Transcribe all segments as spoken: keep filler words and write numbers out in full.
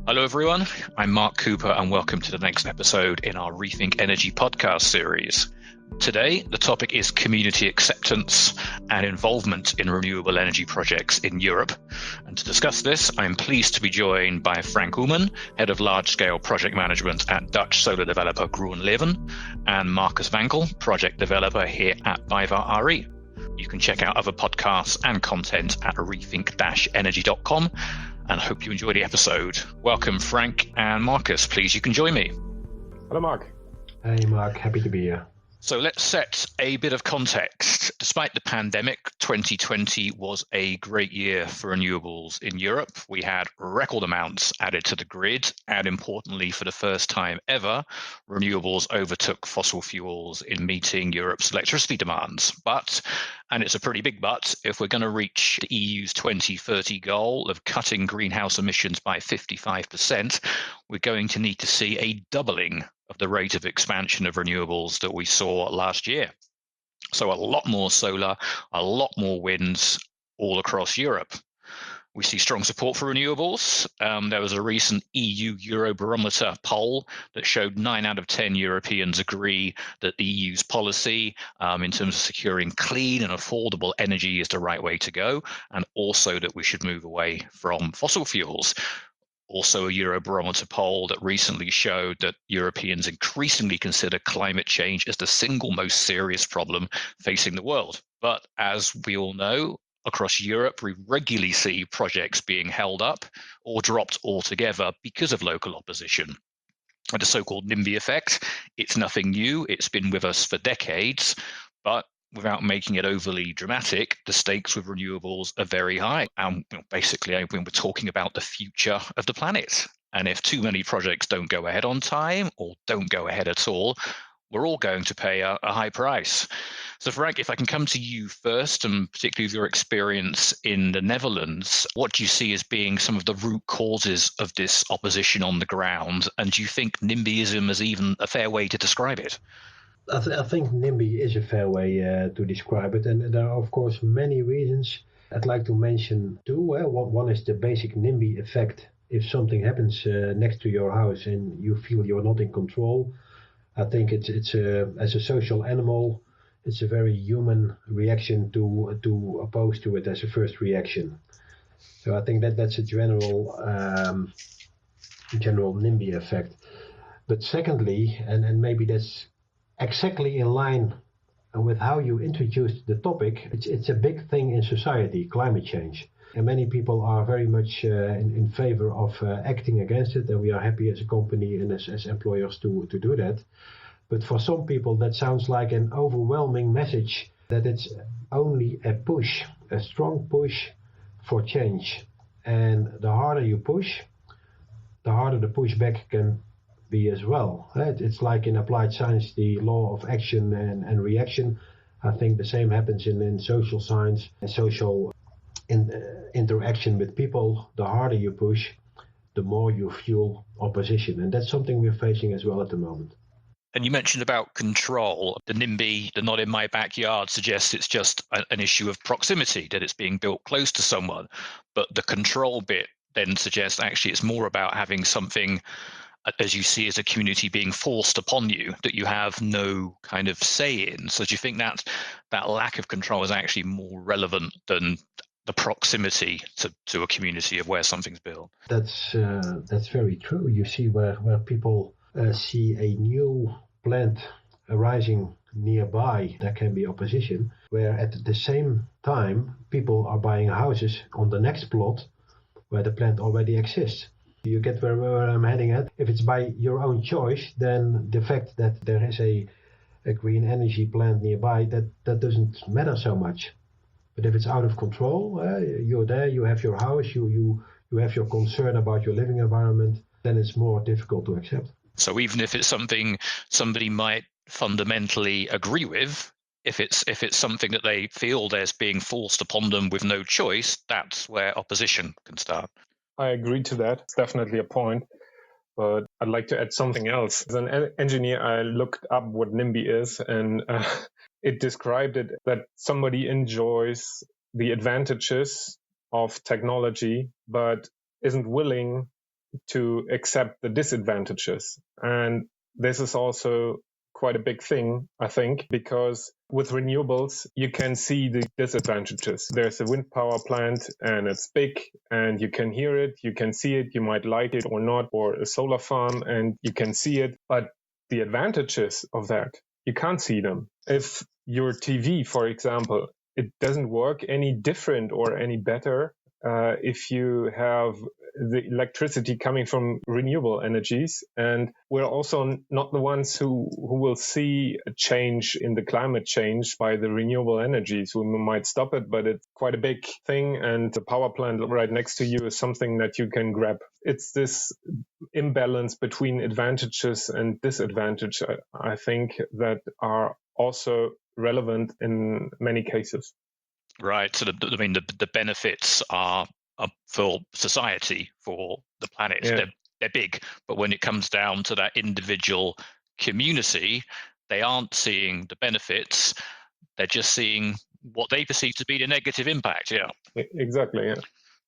Hello, everyone. I'm Mark Cooper, and welcome to the next episode in our Rethink Energy podcast series. Today, the topic is community acceptance and involvement in renewable energy projects in Europe. And to discuss this, I'm pleased to be joined by Frank Oeman, Head of Large-Scale Project Management at Dutch solar developer GroenLeven, and Marcus Wankel, Project Developer here at BayWa R E. You can check out other podcasts and content at rethink dash energy dot com. And I hope you enjoy the episode. Welcome, Frank and Marcus. Please, you can join me. Hello, Mark. Hey, Mark. Happy to be here. So let's set a bit of context. Despite the pandemic, twenty twenty was a great year for renewables in Europe. We had record amounts added to the grid, and importantly, for the first time ever, renewables overtook fossil fuels in meeting Europe's electricity demands. But, and it's a pretty big but, if we're going to reach the E U's twenty thirty goal of cutting greenhouse emissions by fifty-five percent, we're going to need to see a doubling of the rate of expansion of renewables that we saw last year. So a lot more solar, a lot more winds all across Europe. We see strong support for renewables. Um, there was a recent E U Eurobarometer poll that showed nine out of ten Europeans agree that the E U's policy um, in terms of securing clean and affordable energy is the right way to go, and also that we should move away from fossil fuels. Also, a Eurobarometer poll that recently showed that Europeans increasingly consider climate change as the single most serious problem facing the world. But as we all know, across Europe, we regularly see projects being held up or dropped altogether because of local opposition. And the so-called NIMBY effect, it's nothing new. It's been with us for decades, but without making it overly dramatic, the stakes with renewables are very high. And you know, basically, when we're talking about the future of the planet, and if too many projects don't go ahead on time or don't go ahead at all, we're all going to pay a, a high price. So Frank, if I can come to you first, and particularly with your experience in the Netherlands, what do you see as being some of the root causes of this opposition on the ground? And do you think NIMBYism is even a fair way to describe it? I, th- I think NIMBY is a fair way uh, to describe it, and there are of course many reasons. I'd like to mention two. Uh, one, one is the basic NIMBY effect. If something happens uh, next to your house and you feel you're not in control, I think it's it's a, as a social animal, it's a very human reaction to to oppose to it as a first reaction. So I think that that's a general um, general NIMBY effect. But secondly, and, and maybe that's exactly in line with how you introduced the topic, it's, it's a big thing in society, climate change. And many people are very much uh, in, in favor of uh, acting against it, and we are happy as a company and as, as employers to, to do that. But for some people, that sounds like an overwhelming message that it's only a push, a strong push for change. And the harder you push, the harder the pushback can be as well. It's like in applied science, the law of action and, and reaction. I think the same happens in, in social science and social in, uh, interaction with people. The harder you push, the more you fuel opposition. And that's something we're facing as well at the moment. And you mentioned about control. The NIMBY, the not in my backyard, suggests it's just a, an issue of proximity, that it's being built close to someone. But the control bit then suggests actually it's more about having something, as you see, as a community being forced upon you that you have no kind of say in. So do you think that that lack of control is actually more relevant than the proximity to, to a community of where something's built? That's uh, that's very true. You see where, where people uh, see a new plant arising nearby, there can be opposition, where at the same time people are buying houses on the next plot where the plant already exists. You get where, where I'm heading at. If it's by your own choice, then the fact that there is a, a green energy plant nearby, that, that doesn't matter so much. But if it's out of control, uh, you're there, you have your house, you, you, you have your concern about your living environment, then it's more difficult to accept. So even if it's something somebody might fundamentally agree with, if it's if it's something that they feel there's being forced upon them with no choice, that's where opposition can start. I agree to that. It's definitely a point. But I'd like to add something else. As an engineer, I looked up what NIMBY is, and uh, it described it that somebody enjoys the advantages of technology, but isn't willing to accept the disadvantages. And this is also quite a big thing, I think, because with renewables, you can see the disadvantages. There's a wind power plant and it's big and you can hear it, you can see it, you might like it or not, or a solar farm and you can see it. But the advantages of that, you can't see them. If your T V, for example, it doesn't work any different or any better uh, if you have the electricity coming from renewable energies. And we're also not the ones who, who will see a change in the climate change by the renewable energies. We might stop it, but it's quite a big thing. And the power plant right next to you is something that you can grab. It's this imbalance between advantages and disadvantage, I, I think, that are also relevant in many cases. Right. So, the, I mean, the, the benefits are, are for society, for the planet. Yeah. They're, they're big. But when it comes down to that individual community, they aren't seeing the benefits. They're just seeing what they perceive to be the negative impact. Yeah. Exactly. Yeah.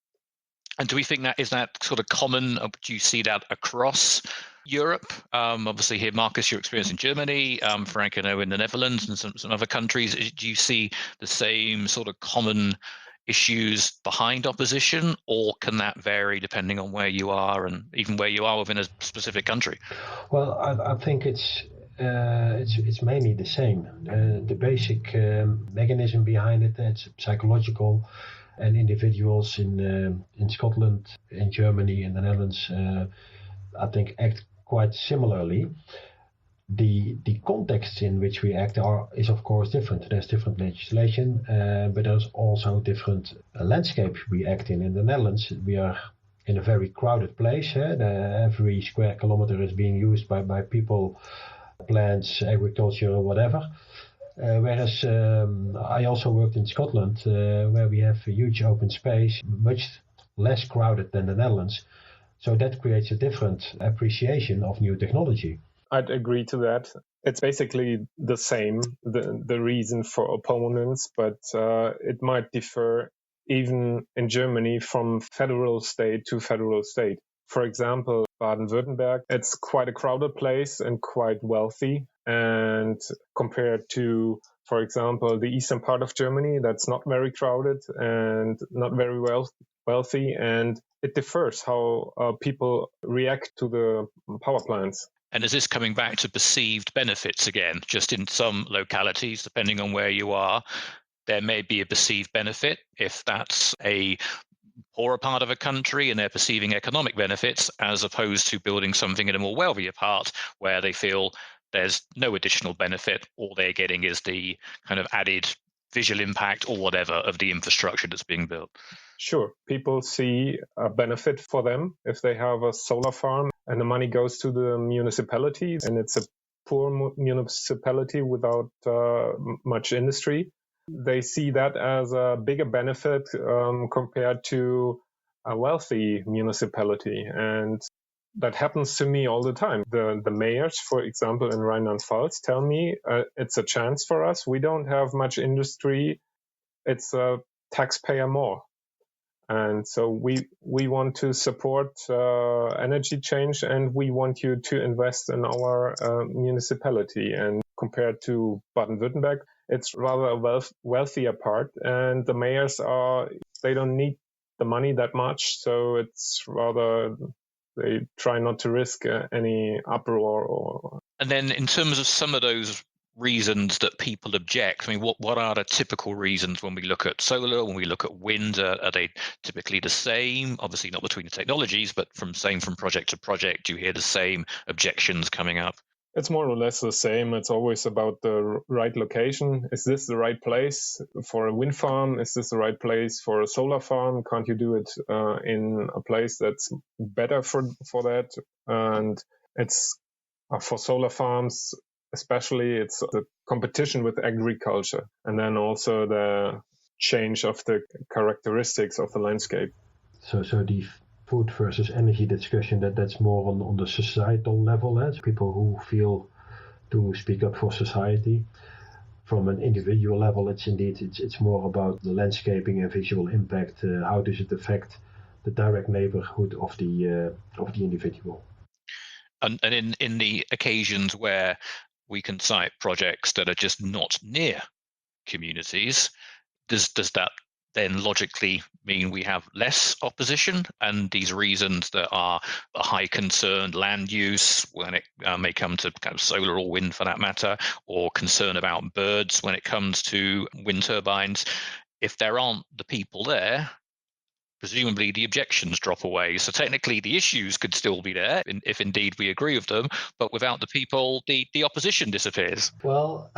And do we think that is that sort of common? Do you see that across Europe? Um, obviously, here, Marcus, your experience in Germany, um, Frank, I know in the Netherlands and some, some other countries. Do you see the same sort of common issues behind opposition, or can that vary depending on where you are and even where you are within a specific country? Well, I, I think it's uh, it's it's mainly the same. Uh, the basic um, mechanism behind it, it's psychological. And individuals in uh, in Scotland, in Germany, in the Netherlands, uh, I think act quite similarly. The the context in which we act are is of course different. There's different legislation, uh, but there's also different uh, landscape we act in. In the Netherlands, we are in a very crowded place. Eh? The, every square kilometer is being used by, by people, plants, agriculture, or whatever. Uh, whereas um, I also worked in Scotland, uh, where we have a huge open space, much less crowded than the Netherlands. So that creates a different appreciation of new technology. I'd agree to that. It's basically the same, the, the reason for opponents, but uh, it might differ even in Germany from federal state to federal state. For example, Baden-Württemberg, it's quite a crowded place and quite wealthy. And compared to, for example, the eastern part of Germany, that's not very crowded and not very well, wealthy. And it differs how uh, people react to the power plants. And is this coming back to perceived benefits again? Just in some localities, depending on where you are, there may be a perceived benefit if that's a poorer part of a country and they're perceiving economic benefits, as opposed to building something in a more wealthier part where they feel there's no additional benefit. All they're getting is the kind of added visual impact or whatever of the infrastructure that's being built. Sure. People see a benefit for them if they have a solar farm and the money goes to the municipality and it's a poor municipality without uh, much industry. They see that as a bigger benefit um, compared to a wealthy municipality. And that happens to me all the time. The the mayors, for example, in Rheinland-Pfalz tell me uh, it's a chance for us. We don't have much industry. It's a taxpayer more. And so we we want to support uh, energy change and we want you to invest in our uh, municipality. And compared to Baden-Württemberg, it's rather a wealth, wealthier part. And the mayors are, they don't need the money that much. So it's rather, they try not to risk uh, any uproar. Or... And then in terms of some of those reasons that people object, I mean, what, what are the typical reasons when we look at solar, when we look at wind? Uh, are they typically the same? Obviously not between the technologies, but from same from project to project, do you hear the same objections coming up? It's more or less the same. It's always about the right location. Is this the right place for a wind farm? Is this the right place for a solar farm? Can't you do it uh, in a place that's better for, for that? And it's uh, for solar farms, especially, it's the competition with agriculture and then also the change of the characteristics of the landscape. So, so the food versus energy discussion, that that's more on, on the societal level, eh? People who feel to speak up for society. From an individual level, it's indeed it's it's more about the landscaping and visual impact. Uh, how does it affect the direct neighborhood of the uh, of the individual. And, and in, in the occasions where we can cite projects that are just not near communities, does does that then logically mean we have less opposition? And these reasons that are a high concern land use when it uh, may come to kind of solar or wind for that matter, or concern about birds when it comes to wind turbines, if there aren't the people there, presumably the objections drop away. So technically the issues could still be there if indeed we agree with them, but without the people, the, the opposition disappears. Well,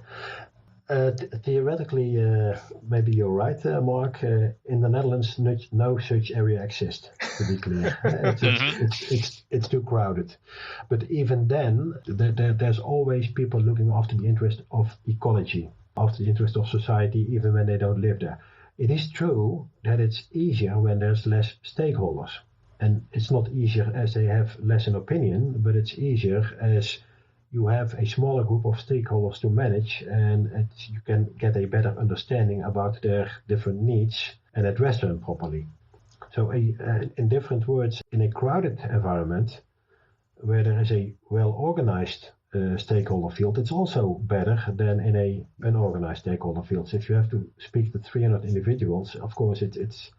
uh, th- theoretically, uh, maybe you're right, uh, Mark. Uh, in the Netherlands, no, no such area exists, to be clear. it's, Mhm. it's, it's, it's, it's too crowded. But even then, there, there, there's always people looking after the interest of ecology, after the interest of society, even when they don't live there. It is true that it's easier when there's less stakeholders. And it's not easier as they have less an opinion, but it's easier as you have a smaller group of stakeholders to manage, and it's, you can get a better understanding about their different needs and address them properly. So a, uh, in different words, in a crowded environment where there is a well-organized uh, stakeholder field, it's also better than in a unorganized stakeholder field. So if you have to speak to three hundred individuals, of course it, it's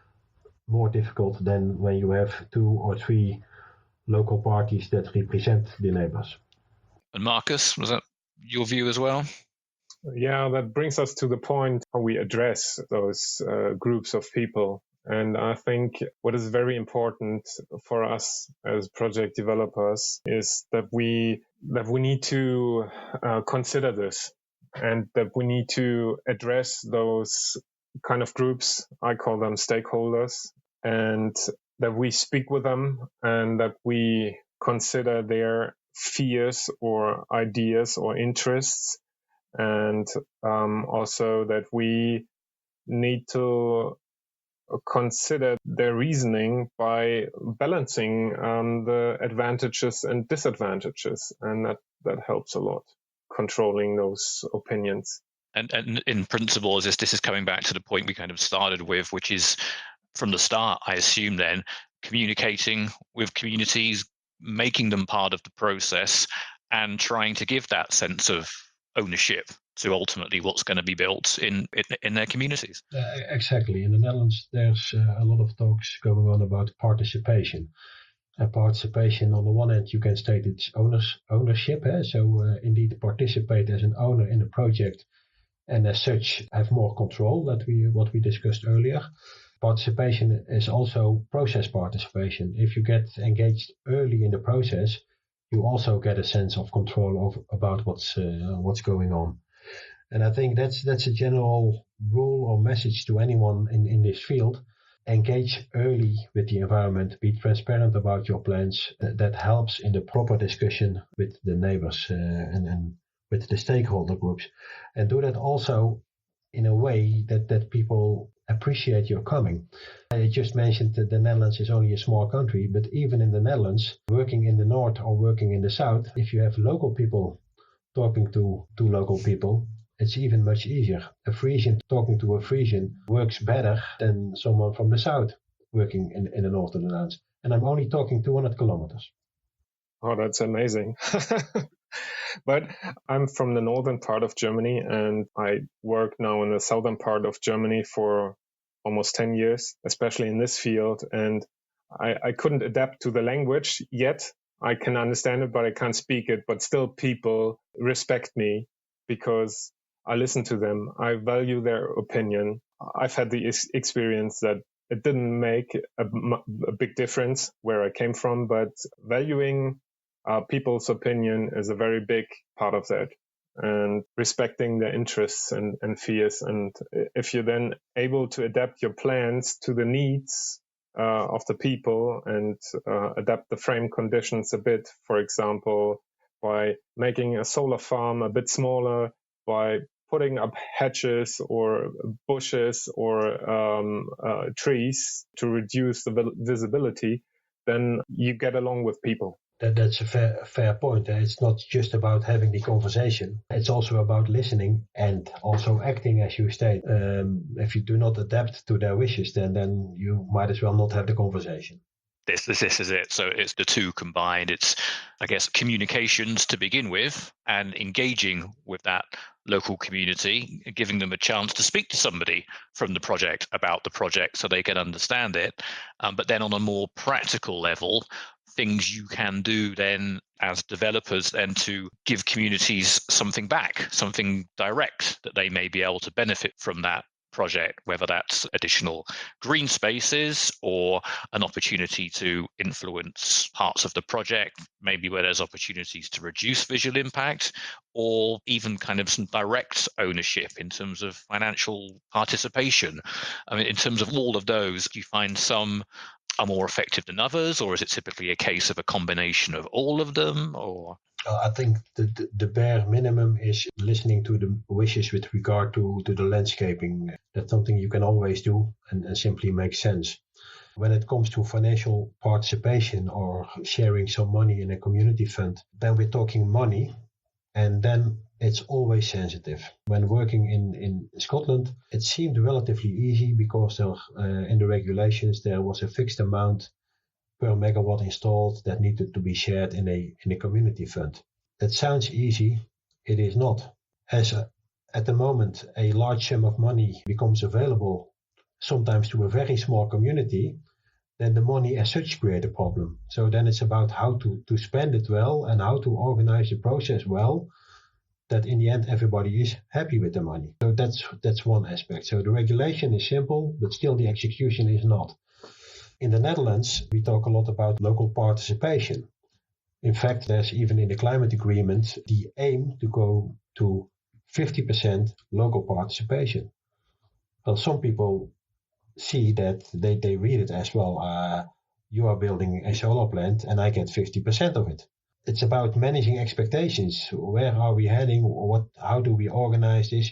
more difficult than when you have two or three local parties that represent the neighbors. And Marcus, was that your view as well? Yeah, that brings us to the point how we address those uh, groups of people. And I think what is very important for us as project developers is that we that we need to uh, consider this, and that we need to address those kind of groups. I call them stakeholders, and that we speak with them, and that we consider their fears or ideas or interests, and um, also that we need to consider their reasoning by balancing um, the advantages and disadvantages, and that that helps a lot, controlling those opinions. And, and in principle, as this, this is coming back to the point we kind of started with, which is from the start, I assume then, communicating with communities, making them part of the process, and trying to give that sense of ownership to ultimately what's going to be built in in, in their communities. Uh, exactly. In the Netherlands, there's uh, a lot of talks going on about participation. And participation, on the one hand, you can state it's owners, ownership. Eh? So uh, indeed participate as an owner in a project, and as such have more control, that we what we discussed earlier. Participation is also process participation. If you get engaged early in the process, you also get a sense of control of, about what's uh, what's going on. And I think that's that's a general rule or message to anyone in, in this field. Engage early with the environment, be transparent about your plans. Uh, that helps in the proper discussion with the neighbors uh, and, and with the stakeholder groups. And do that also in a way that, that people appreciate your coming. I just mentioned that the Netherlands is only a small country, but even in the Netherlands, working in the north or working in the south, if you have local people talking to, to local people, it's even much easier. A Frisian talking to a Frisian works better than someone from the south working in, in the north of the Netherlands. And I'm only talking two hundred kilometers. Oh, that's amazing. But I'm from the northern part of Germany, and I work now in the southern part of Germany for almost ten years, especially in this field. And I, I couldn't adapt to the language yet. I can understand it, but I can't speak it. But still, people respect me because I listen to them. I value their opinion. I've had the ex- experience that it didn't make a, a big difference where I came from, but valuing uh, people's opinion is a very big part of that, and respecting their interests and, and fears. And if you're then able to adapt your plans to the needs uh, of the people and uh, adapt the frame conditions a bit, for example, by making a solar farm a bit smaller, by putting up hedges or bushes or um, uh, trees to reduce the visibility, then you get along with people. That, that's a fair, fair point. It's not just about having the conversation. It's also about listening and also acting as you state. Um, if you do not adapt to their wishes, then, then you might as well not have the conversation. This, this, this is it. So it's the two combined. It's, I guess, communications to begin with and engaging with that local community, giving them a chance to speak to somebody from the project about the project so they can understand it. Um, but then on a more practical level, things you can do then as developers then to give communities something back, something direct that they may be able to benefit from that project, whether that's additional green spaces or an opportunity to influence parts of the project, maybe where there's opportunities to reduce visual impact, or even kind of some direct ownership in terms of financial participation. I mean, in terms of all of those, do you find some are more effective than others, or is it typically a case of a combination of all of them? Or I think the, the, the bare minimum is listening to the wishes with regard to, to the landscaping. That's something you can always do and, and simply makes sense. When it comes to financial participation or sharing some money in a community fund, then we're talking money, and then it's always sensitive. When working in, in Scotland, it seemed relatively easy because there, uh, in the regulations there was a fixed amount per megawatt installed that needed to be shared in a in a community fund. That sounds easy. It is not. As a, at the moment, a large sum of money becomes available, sometimes to a very small community, then the money as such create a problem. So then it's about how to, to spend it well and how to organize the process well, that in the end everybody is happy with the money. So that's that's one aspect. So the regulation is simple, but still the execution is not. In the Netherlands, we talk a lot about local participation. In fact, there's even in the climate agreement the aim to go to fifty percent local participation. Well, some people see that they, they read it as well. Uh, you are building a solar plant and I get fifty percent of it. It's about managing expectations. Where are we heading? What? How do we organize this?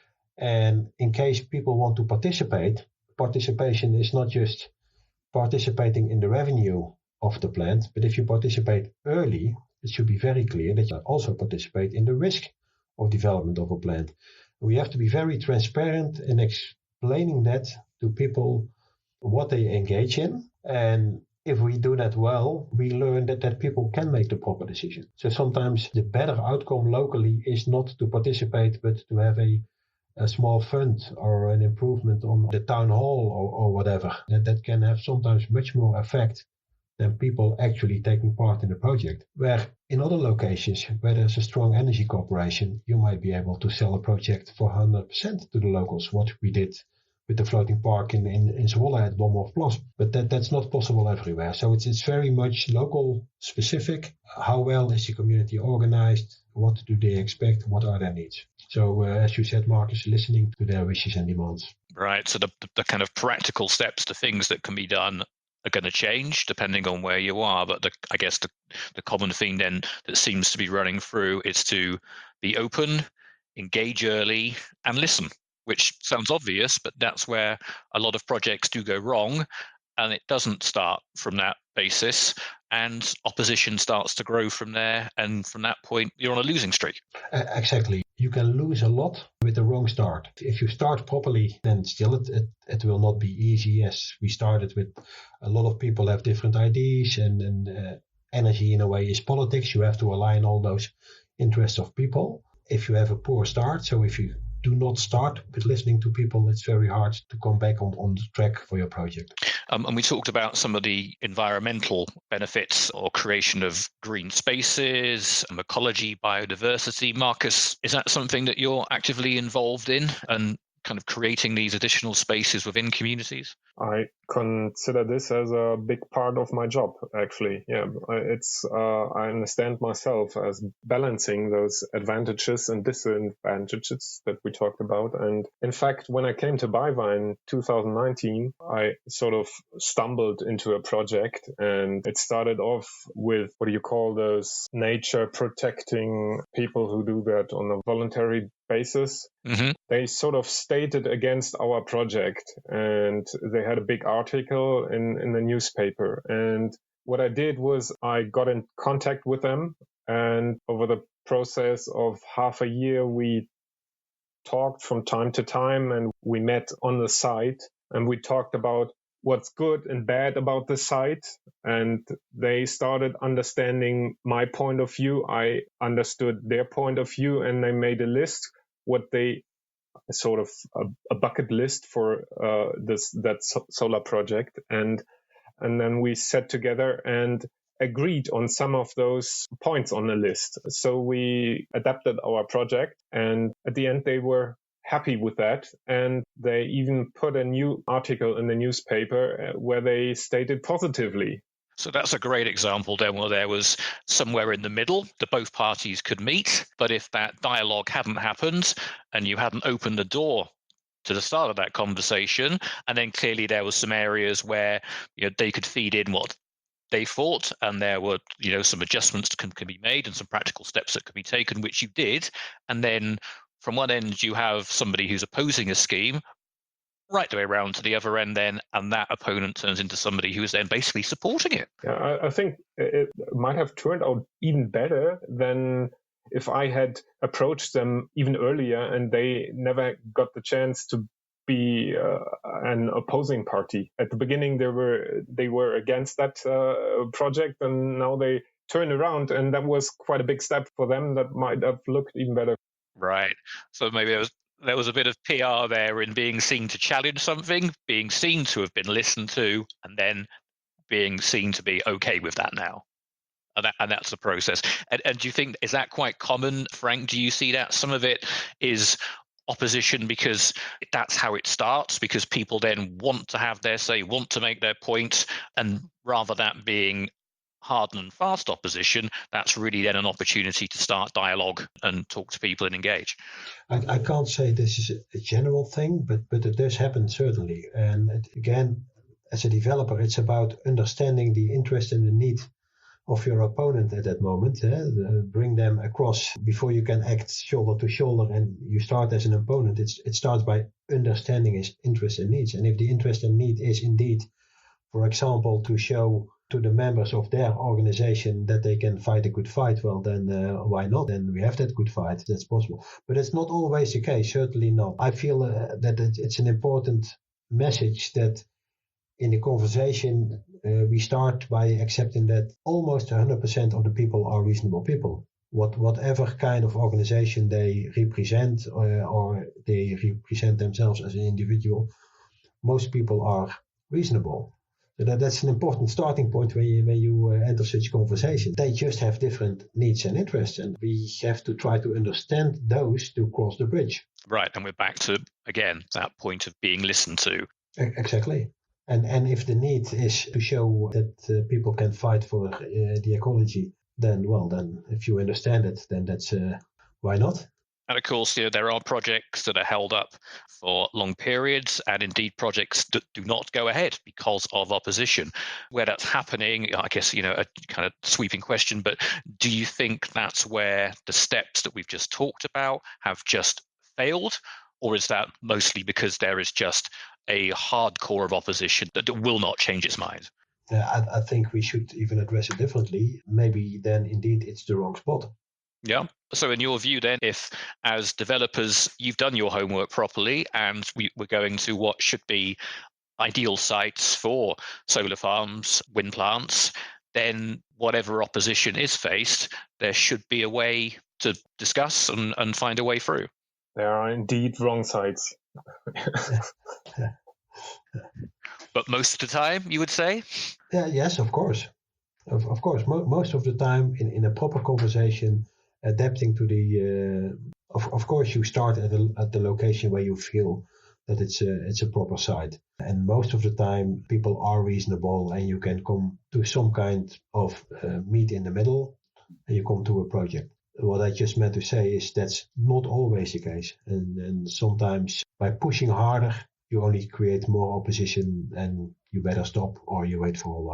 And in case people want to participate, participation is not just participating in the revenue of the plant, but if you participate early, it should be very clear that you also participate in the risk of development of a plant. We have to be very transparent in explaining that to people what they engage in, and if we do that well, we learn that, that people can make the proper decision. So sometimes the better outcome locally is not to participate, but to have a a small fund or an improvement on the town hall or, or whatever. That, that can have sometimes much more effect than people actually taking part in the project. Where in other locations where there's a strong energy corporation, you might be able to sell a project for one hundred percent to the locals, what we did with the floating park in, in, in Zwolle at Bomhof-Plas. But that, that's not possible everywhere. So it's, it's very much local specific. How well is the community organized? What do they expect? What are their needs? So uh, as you said, Marcus, listening to their wishes and demands. Right. So the, the kind of practical steps, the things that can be done are going to change depending on where you are. But the, I guess the, the common theme then that seems to be running through is to be open, engage early, and listen, which sounds obvious, but that's where a lot of projects do go wrong. And it doesn't start from that basis, and opposition starts to grow from there. And from that point, you're on a losing streak. Uh, exactly. You can lose a lot with the wrong start. If you start properly, then still it, it, it will not be easy, as we started with a lot of people have different ideas, and, and uh, energy in a way is politics. You have to align all those interests of people. If you have a poor start, so if you do not start with listening to people, it's very hard to come back on, on the track for your project. Um, and we talked about some of the environmental benefits or creation of green spaces, ecology, biodiversity. Marcus, is that something that you're actively involved in and kind of creating these additional spaces within communities? I consider this as a big part of my job, actually. Yeah, it's uh, I understand myself as balancing those advantages and disadvantages that we talked about. And in fact, when I came to BayWa in two thousand nineteen, I sort of stumbled into a project, and it started off with, what do you call those, nature protecting people who do that on a voluntary basis. Mm-hmm. They sort of stated against our project, and they had a big article in, in the newspaper. And what I did was I got in contact with them, and over the process of half a year, we talked from time to time, and we met on the site, and we talked about what's good and bad about the site. And they started understanding my point of view. I understood their point of view, and they made a list, what they sort of a, a bucket list for uh, this that so- solar project. And and then we sat together and agreed on some of those points on the list. So we adapted our project, and at the end they were happy with that, and they even put a new article in the newspaper where they stated positively. So that's a great example then, where there was somewhere in the middle that both parties could meet, but if that dialogue hadn't happened and you hadn't opened the door to the start of that conversation, and then clearly there was some areas where, you know, they could feed in what they thought, and there were, you know, some adjustments that can, can be made and some practical steps that could be taken, which you did. And then from one end you have somebody who's opposing a scheme, right the way around to the other end then, and that opponent turns into somebody who is then basically supporting it. Yeah, I, I think it might have turned out even better than if I had approached them even earlier and they never got the chance to be uh, an opposing party. At the beginning, they were they were against that uh, project, and now they turn around, and that was quite a big step for them. That might have looked even better. Right. So maybe there was there was a bit of P R there in being seen to challenge something, being seen to have been listened to, and then being seen to be okay with that now. And, that, and that's the process. And, and do you think, is that quite common, Frank? Do you see that some of it is opposition because that's how it starts, because people then want to have their say, want to make their point, and rather that being hard and fast opposition, that's really then an opportunity to start dialogue and talk to people and engage? I, I can't say this is a general thing, but but it does happen certainly. And it, again, as a developer, it's about understanding the interest and the need of your opponent at that moment. Eh? The, bring them across before you can act shoulder to shoulder, and you start as an opponent. It's, it starts by understanding his interests and needs. And if the interest and need is indeed, for example, to show to the members of their organization that they can fight a good fight, well, then uh, why not? Then we have that good fight. That's possible. But it's not always the case, certainly not. I feel uh, that it, it's an important message that in the conversation, uh, we start by accepting that almost one hundred percent of the people are reasonable people. What, whatever kind of organization they represent, uh, or they represent themselves as an individual, most people are reasonable. So that, that's an important starting point when you, when you uh, enter such conversation. They just have different needs and interests, and we have to try to understand those to cross the bridge. Right, and we're back to, again, that point of being listened to. Exactly. And and if the need is to show that uh, people can fight for uh, the ecology, then, well, then if you understand it, then that's, uh, why not? And of course, you know, there are projects that are held up for long periods, and indeed projects that do not go ahead because of opposition. Where that's happening, I guess, you know, a kind of sweeping question, but do you think that's where the steps that we've just talked about have just failed? Or is that mostly because there is just a hardcore of opposition that will not change its mind? Uh, I, I think we should even address it differently. Maybe then indeed it's the wrong spot. Yeah. So in your view then, if as developers you've done your homework properly and we, we're going to what should be ideal sites for solar farms, wind plants, then whatever opposition is faced, there should be a way to discuss and, and find a way through. There are indeed wrong sides. But most of the time, you would say? Yeah, yes, of course. Of, of course, mo- most of the time in, in a proper conversation, adapting to the, uh, of, of course, you start at, a, at the location where you feel that it's a, it's a proper site. And most of the time, people are reasonable and you can come to some kind of uh, meet in the middle and you come to a project. What I just meant to say is that's not always the case. And, and sometimes by pushing harder, you only create more opposition and you better stop or you wait for a while.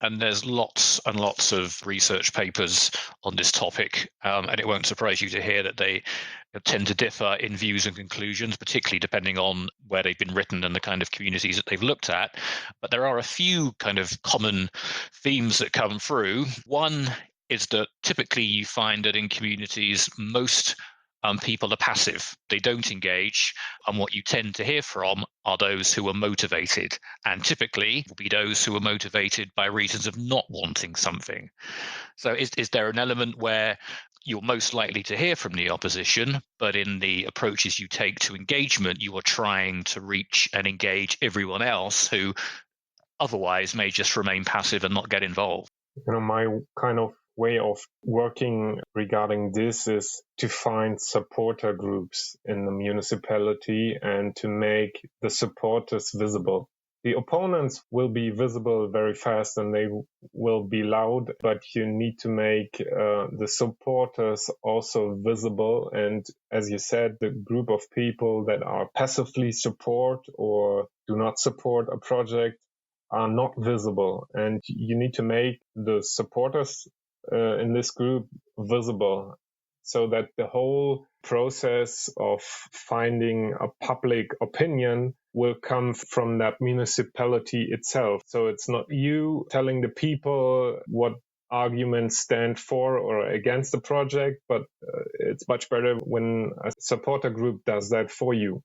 And there's lots and lots of research papers on this topic, um, and it won't surprise you to hear that they tend to differ in views and conclusions, particularly depending on where they've been written and the kind of communities that they've looked at. But there are a few kind of common themes that come through. One is that typically you find that in communities, most Um, people are passive. They don't engage. And what you tend to hear from are those who are motivated. And typically will be those who are motivated by reasons of not wanting something. So is, is there an element where you're most likely to hear from the opposition, but in the approaches you take to engagement, you are trying to reach and engage everyone else who otherwise may just remain passive and not get involved? You know, my kind of way of working regarding this is to find supporter groups in the municipality and to make the supporters visible. The opponents will be visible very fast and they will be loud, but you need to make uh, the supporters also visible. And as you said, the group of people that are passively support or do not support a project are not visible. And you need to make the supporters Uh, in this group visible so that the whole process of finding a public opinion will come from that municipality itself. So it's not you telling the people what arguments stand for or against the project, but uh, it's much better when a supporter group does that for you.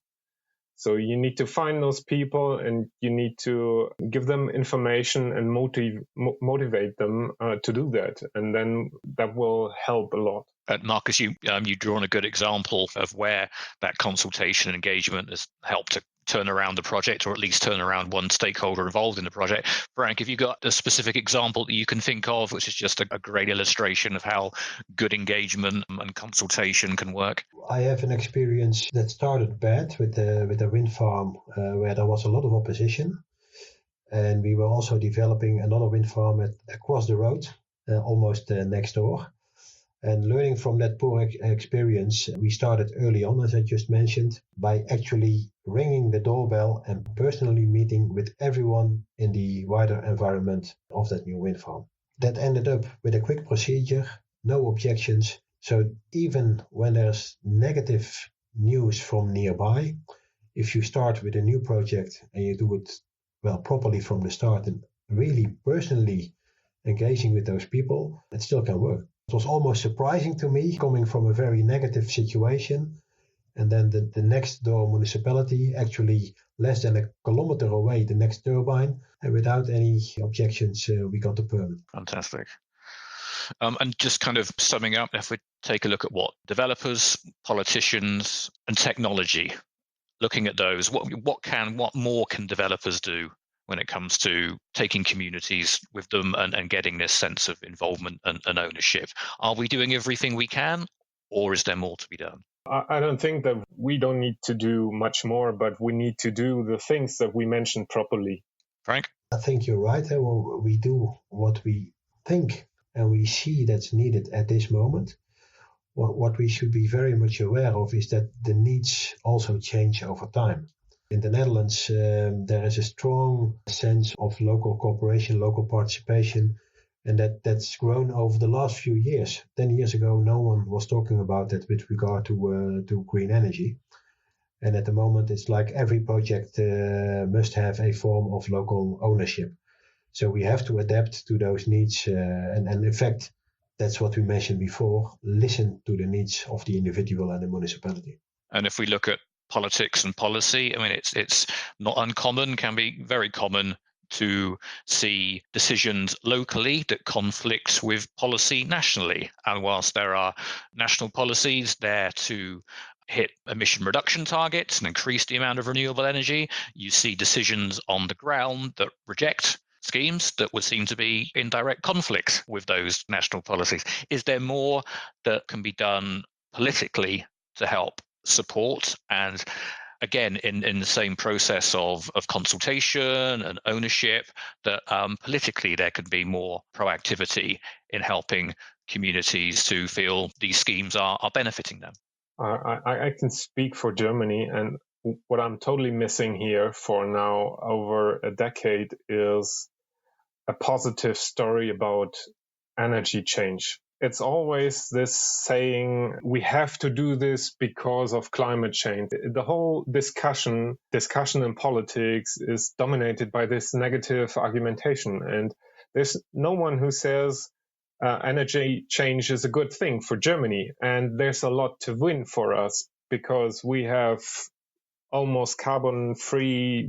So you need to find those people and you need to give them information and motiv- mo- motivate them uh, to do that. And then that will help a lot. Uh, Marcus, you um, you drawn a good example of where that consultation and engagement has helped to turn around the project, or at least turn around one stakeholder involved in the project. Frank, have you got a specific example that you can think of, which is just a, a great illustration of how good engagement and consultation can work? I have an experience that started bad with the with a wind farm uh, where there was a lot of opposition, and we were also developing another wind farm at, across the road, uh, almost uh, next door. And learning from that poor ex- experience, we started early on, as I just mentioned, by actually ringing the doorbell and personally meeting with everyone in the wider environment of that new wind farm. That ended up with a quick procedure, no objections. So even when there's negative news from nearby, if you start with a new project and you do it well properly from the start and really personally engaging with those people, it still can work. It was almost surprising to me coming from a very negative situation, and then the, the next door municipality, actually less than a kilometer away, the next turbine, and without any objections, uh, we got the permit. Fantastic. Um, and just kind of summing up, if we take a look at what developers, politicians, and technology, looking at those, what what can what more can developers do when it comes to taking communities with them and, and getting this sense of involvement and, and ownership? Are we doing everything we can, or is there more to be done? I, I don't think that we don't need to do much more, but we need to do the things that we mentioned properly. Frank? I think you're right. Eh? Well, we do what we think and we see that's needed at this moment. What, what we should be very much aware of is that the needs also change over time. In the Netherlands, um, there is a strong sense of local cooperation, local participation, and that, that's grown over the last few years. Ten years ago, no one was talking about that with regard to uh, to green energy. And at the moment, it's like every project uh, must have a form of local ownership. So we have to adapt to those needs. Uh, and, and in fact, that's what we mentioned before, listen to the needs of the individual and the municipality. And if we look at politics and policy, I mean, it's it's not uncommon, can be very common to see decisions locally that conflict with policy nationally. And whilst there are national policies there to hit emission reduction targets and increase the amount of renewable energy, you see decisions on the ground that reject schemes that would seem to be in direct conflict with those national policies. Is there more that can be done politically to help support and, again, in, in the same process of, of consultation and ownership, that um, politically there could be more proactivity in helping communities to feel these schemes are, are benefiting them? Uh, I, I can speak for Germany, and what I'm totally missing here for now over a decade is a positive story about energy change. It's always this saying, we have to do this because of climate change. The whole discussion, discussion in politics is dominated by this negative argumentation. And there's no one who says uh, energy change is a good thing for Germany. And there's a lot to win for us because we have almost carbon-free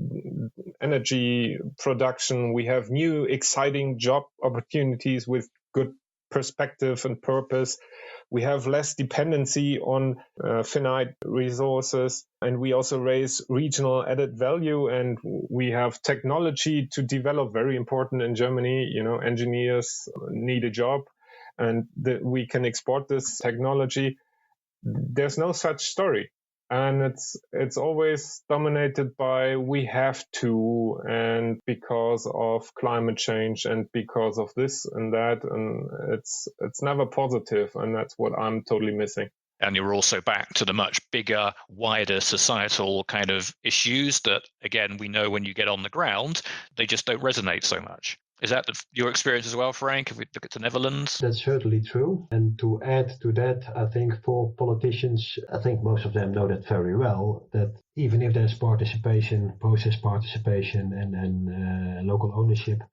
energy production. We have new exciting job opportunities with good perspective and purpose. We have less dependency on uh, finite resources, and we also raise regional added value, and we have technology to develop, very important in Germany. You know, engineers need a job, and the, we can export this technology. There's no such story. And it's it's always dominated by we have to, and because of climate change, and because of this and that, and it's it's never positive, and that's what I'm totally missing. And you're also back to the much bigger, wider societal kind of issues that, again, we know when you get on the ground, they just don't resonate so much. Is that the, your experience as well, Frank, if we look at the Netherlands? That's certainly true. And to add to that, I think for politicians, I think most of them know that very well, that even if there's participation, process participation and, and uh, local ownership,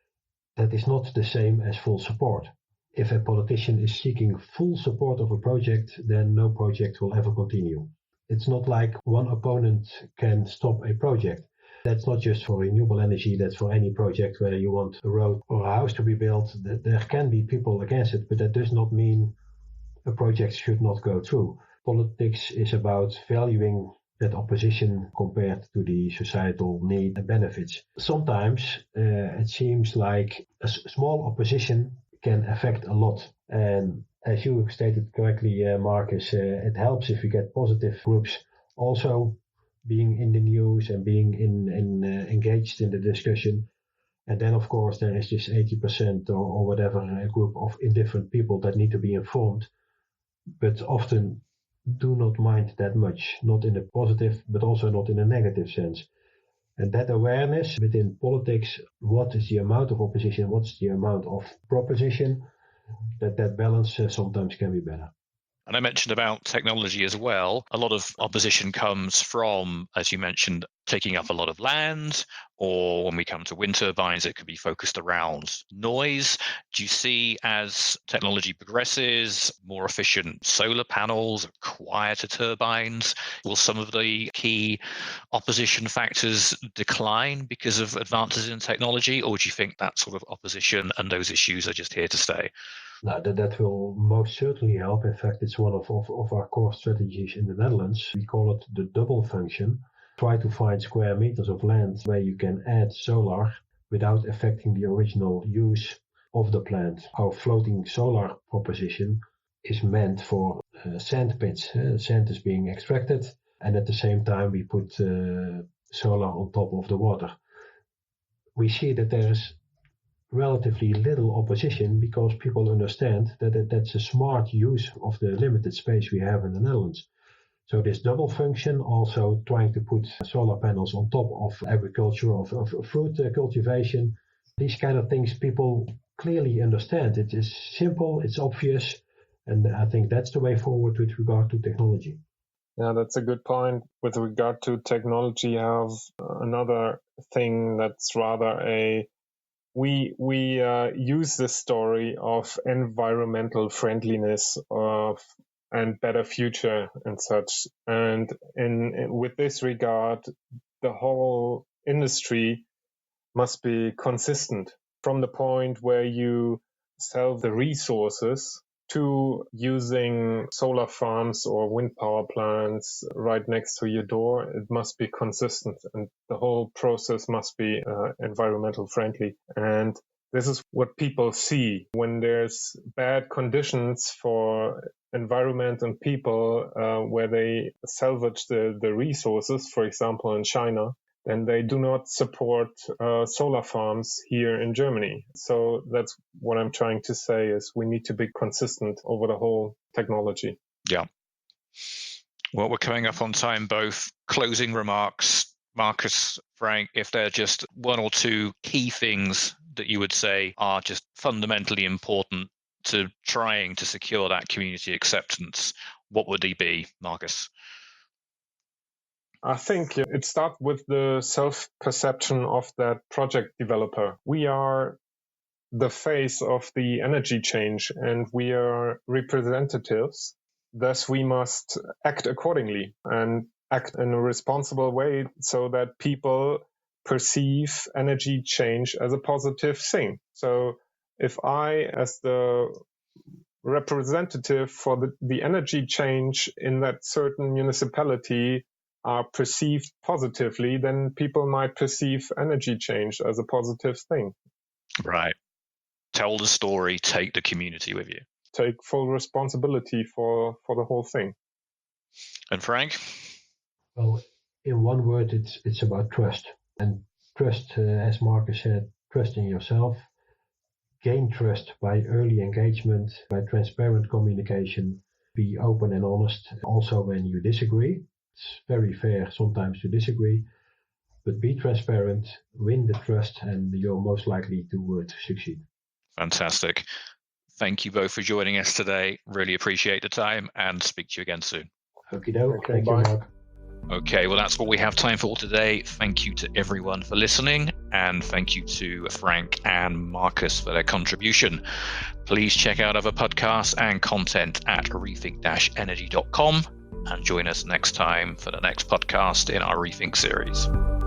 that is not the same as full support. If a politician is seeking full support of a project, then no project will ever continue. It's not like one opponent can stop a project. That's not just for renewable energy, that's for any project where you want a road or a house to be built. There can be people against it, but that does not mean a project should not go through. Politics is about valuing that opposition compared to the societal need and benefits. Sometimes uh, it seems like a small opposition can affect a lot. And as you stated correctly, uh, Marcus, uh, it helps if we get positive groups also being in the news and being in, in uh, engaged in the discussion. And then, of course, there is this eighty percent or, or whatever a group of indifferent people that need to be informed, but often do not mind that much, not in a positive, but also not in a negative sense. And that awareness within politics, what is the amount of opposition, what's the amount of proposition, that that balance uh, sometimes can be better. And I mentioned about technology as well. A lot of opposition comes from, as you mentioned, taking up a lot of land, or when we come to wind turbines, it could be focused around noise. Do you see, as technology progresses, more efficient solar panels, quieter turbines? Will some of the key opposition factors decline because of advances in technology, or do you think that sort of opposition and those issues are just here to stay? No, that, that will most certainly help. In fact, it's one of, of, of our core strategies in the Netherlands. We call it the double function. Try to find square meters of land where you can add solar without affecting the original use of the plant. Our floating solar proposition is meant for uh, sand pits. Uh, sand is being extracted, and at the same time we put uh, solar on top of the water. We see that there is relatively little opposition because people understand that, that that's a smart use of the limited space we have in the Netherlands. So this double function, also trying to put solar panels on top of agriculture, of, of fruit cultivation, these kind of things people clearly understand. It is simple, it's obvious, and I think that's the way forward with regard to technology. Yeah, that's a good point. With regard to technology, I have another thing that's rather a We we uh, use the story of environmental friendliness of and better future and such. And in, in with this regard, the whole industry must be consistent from the point where you sell the resources to using solar farms or wind power plants right next to your door. It must be consistent, and the whole process must be uh, environmental friendly. And this is what people see when there's bad conditions for environment and people uh, where they salvage the, the resources, for example, in China. And they do not support uh, solar farms here in Germany. So that's what I'm trying to say is we need to be consistent over the whole technology. Yeah. Well, we're coming up on time, both. Closing remarks, Marcus, Frank, if there are just one or two key things that you would say are just fundamentally important to trying to secure that community acceptance, what would they be, Marcus? I think it starts with the self-perception of that project developer. We are the face of the energy change and we are representatives. Thus, we must act accordingly and act in a responsible way so that people perceive energy change as a positive thing. So if I, as the representative for the, the energy change in that certain municipality, are perceived positively, then people might perceive energy change as a positive thing. Right. Tell the story, take the community with you. Take full responsibility for, for the whole thing. And Frank? Well, in one word, it's it's about trust. And trust, uh, as Marcus said, trust in yourself. Gain trust by early engagement, by transparent communication. Be open and honest, also when you disagree. It's very fair sometimes to disagree, but be transparent, win the trust, and you're most likely to, uh, to succeed. Fantastic. Thank you both for joining us today. Really appreciate the time and speak to you again soon. Okie doke. Okay, Thank bye. you, Mark. Okay, well, that's what we have time for today. Thank you to everyone for listening, and thank you to Frank and Marcus for their contribution. Please check out other podcasts and content at rethink dash energy dot com and join us next time for the next podcast in our Rethink series.